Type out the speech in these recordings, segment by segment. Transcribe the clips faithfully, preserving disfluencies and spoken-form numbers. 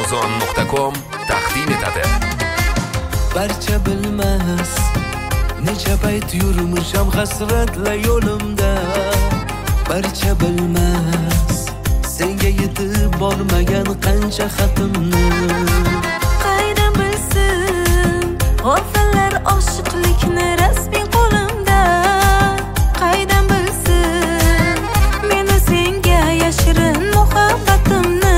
amazon nuqta com taqdim etadi. Barcha bilmas necha payt yurmisham hasratla yo'limda. Barcha bilmas senga yetib bormagan qancha xatimni. Qaydan bilsin g'ofillar oshiqlikni rasming qo'limda. Qaydan bilsin meni senga yashirin muhabbatimni.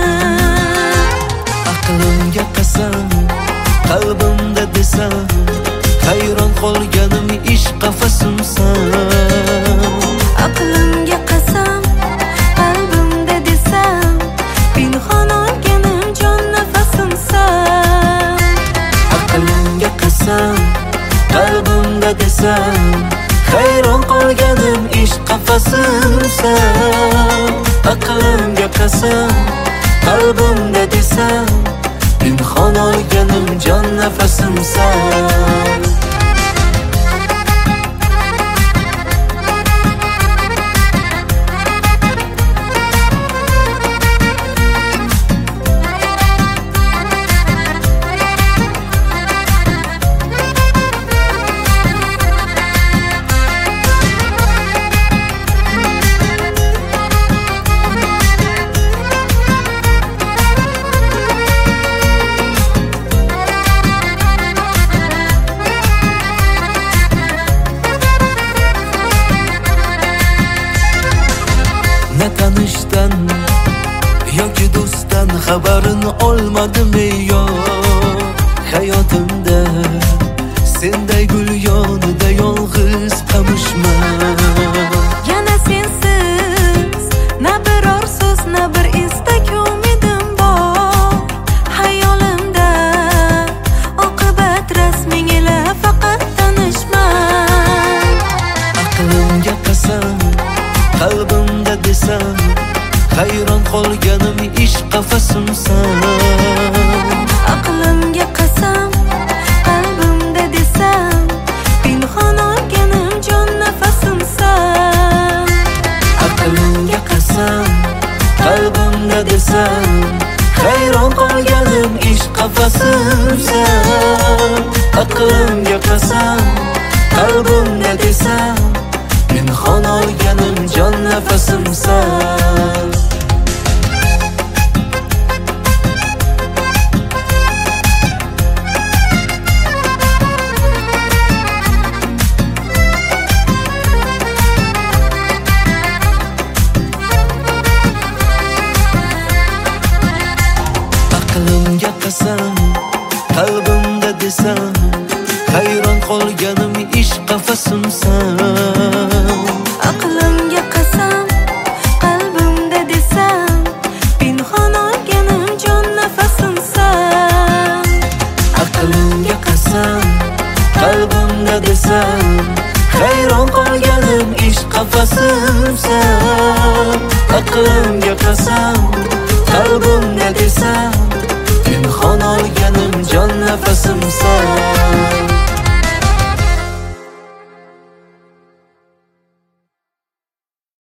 Aqlimga qasam, qalbimda desam, hayron qolganim ish qafasimsan. Aqlimga qasam, qalbimda desam, pinhon olganim jon nafasimsan. Aqlimga qasam, qalbimda desam, hayron qolganim ish qafasimsan. Aqlimga qasam, qalbimda desam, pinhon olganim jon nafasimsan. Ne tanışdan yoki do'stdan xabarini olmadim yo. Hayotimda senday gul yonida yolg'iz qamishman. Yana sensiz na bir orsiz na bir istak umidim bor. Hayolimda oqibat rasming ila faqat tanishman. Aqlimga qasam, qalbimda desam, hayron qolganim ish qafasimsan. Aqlimga qasam, qalbimda desam, pinhon olganim jon nafasimsan. Aqlimga qasam, qalbimda desam, hayron qolganim ish qafasimsan. Aqlimga qasam, qalbimda desam, pinhon olganim jon nafasimsan. Aqlimga qasam, qalbimda desam, hayron qolganim ish qafasimsan. Aqlimga qasam, qalbimda desam, pinhon olganim jon nafasimsan. Aqlimga qasam, qalbimda desam, hayron qolganim ish qafasimsan. Aqlimga qasam,